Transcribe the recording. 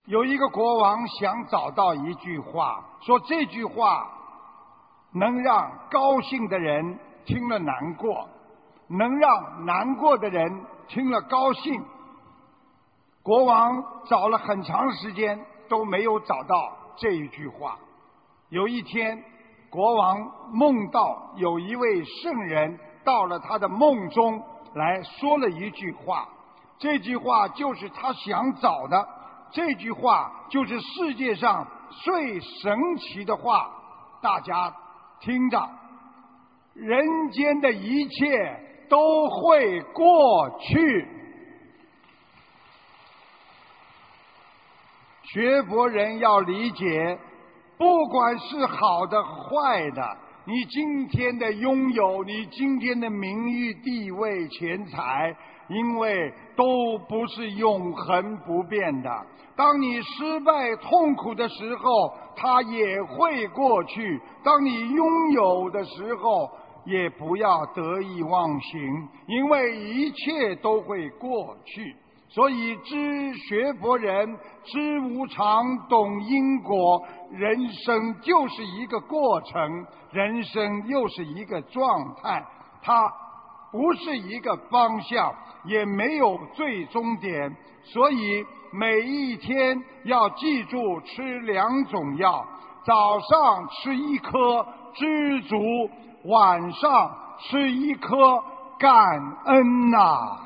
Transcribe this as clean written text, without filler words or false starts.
有一个国王想找到一句话，说这句话能让高兴的人听了难过，能让难过的人听了高兴。国王找了很长时间都没有找到这一句话。有一天，国王梦到有一位圣人到了他的梦中来说了一句话，这句话就是他想找的，这句话就是世界上最神奇的话。大家听着，人间的一切都会过去。学佛人要理解，不管是好的坏的，你今天的拥有，你今天的名誉地位钱财，因为都不是永恒不变的。当你失败痛苦的时候，它也会过去；当你拥有的时候，也不要得意忘形，因为一切都会过去。所以知学佛人知无常，懂因果，人生就是一个过程，人生又是一个状态，它不是一个方向，也没有最终点。所以每一天要记住吃2种药，早上吃1颗知足，晚上吃1颗感恩呐。